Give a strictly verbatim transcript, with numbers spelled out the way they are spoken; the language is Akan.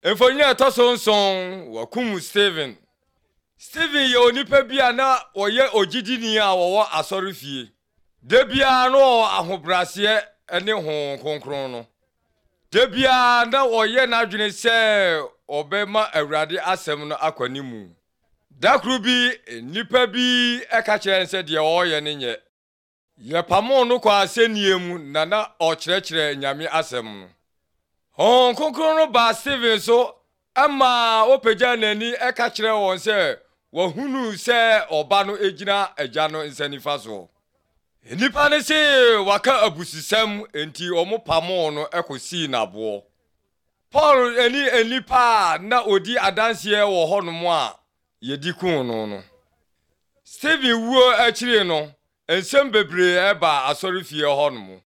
Emfonya tosonson wakum Stephen. Stephen ye onipa bia na oye ogidini a wo asorifie. De bia no ahobrase ene hon konkron no. De bia na oye na adwene se obema awurade asem no akwanimu. Dakru bi nipa bi eka kire nse de oye ne nye. Ye pamo no kwa aseniemu na na okyerɛkyerɛ nyame asem no. Hon konkron no ba Stephen so ama opagya nani eka kire won se wahunu se oba no egina agya no nsanifa so. Nipa ne se waka abusisam enti omo pamo no ekosi nabo. Paul eni enipa na odi adanse wo honom a yedi kun no no. Stephen wuo akire no ensem bebre eba asorifie honom.